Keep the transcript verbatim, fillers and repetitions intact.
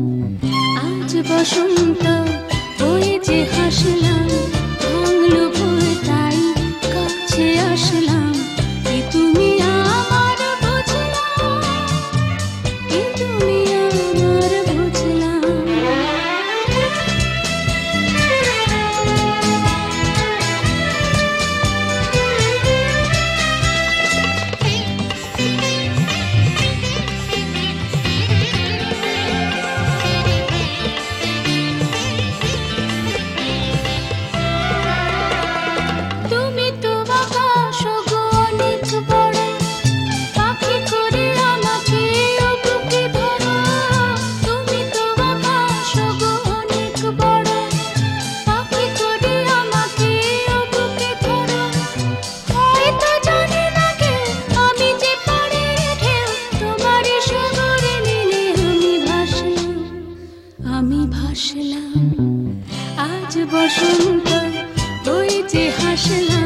আজ বসন্ত হয়েছে হাসলাম, ভাঙলো ভোর তাই কাছে আসলাম। কি তুমি আমার বুঝলাম, কি তুমি আমার বুঝলাম। তুমি তো আকাশ গো অনেক বড়, পাখি করে আমাকে ও বুকে ধরো। তুমি তো আকাশ গো অনেক বড়, পাখি করে আমাকে ও বুকে ধরো। হয়তো জানি না কেউ আমি যে পাড়ের ঢেউ, তোমারই সাগরে নীলে আমি ভাসলাম, আমি ভাসলাম। আজ বসন্ত হয়েছে হাসলাম,